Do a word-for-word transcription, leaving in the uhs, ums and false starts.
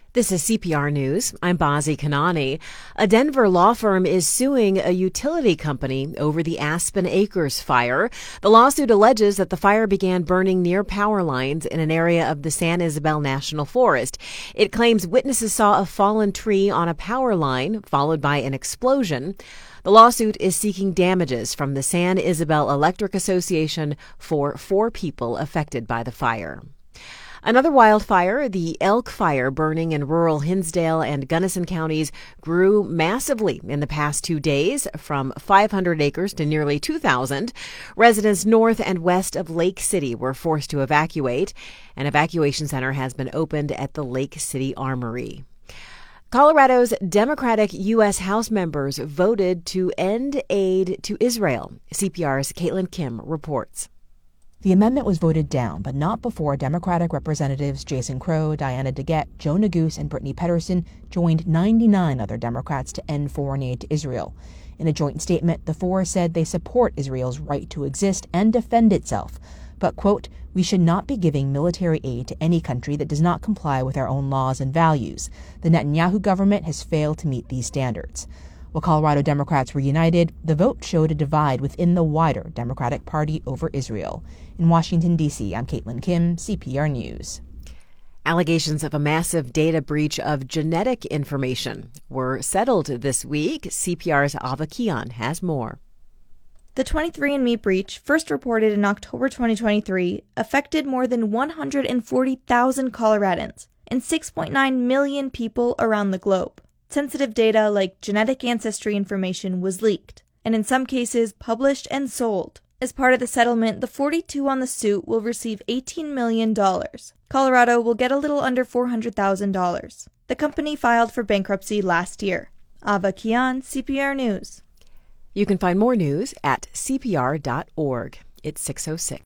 This is C P R News. I'm Bazi Kanani. A Denver law firm is suing a utility company over the Aspen Acres fire. The lawsuit alleges that the fire began burning near power lines in an area of the San Isabel National Forest. It claims witnesses saw a fallen tree on a power line, followed by an explosion. The lawsuit is seeking damages from the San Isabel Electric Association for four people affected by the fire. Another wildfire, the Elk Fire burning in rural Hinsdale and Gunnison counties, grew massively in the past two days, from five hundred acres to nearly two thousand. Residents north and west of Lake City were forced to evacuate. An evacuation center has been opened at the Lake City Armory. Colorado's Democratic U S House members voted to end aid to Israel. C P R's Caitlin Kim reports. The amendment was voted down, but not before Democratic Representatives Jason Crow, Diana DeGette, Joe Neguse, and Brittany Pedersen joined ninety-nine other Democrats to end foreign aid to Israel. In a joint statement, the four said they support Israel's right to exist and defend itself, but, quote, "We should not be giving military aid to any country that does not comply with our own laws and values. The Netanyahu government has failed to meet these standards." While Colorado Democrats were united, the vote showed a divide within the wider Democratic Party over Israel. In Washington, D C, I'm Caitlin Kim, C P R News. Allegations of a massive data breach of genetic information were settled this week. C P R's Ava Kian has more. The twenty-three and me breach, first reported in October twenty twenty-three, affected more than one hundred forty thousand Coloradans and six point nine million people around the globe. Sensitive data like genetic ancestry information was leaked, and in some cases published and sold. As part of the settlement, the forty-two on the suit will receive eighteen million dollars. Colorado will get a little under four hundred thousand dollars. The company filed for bankruptcy last year. Ava Kian, C P R News. You can find more news at C P R dot org. It's six oh six.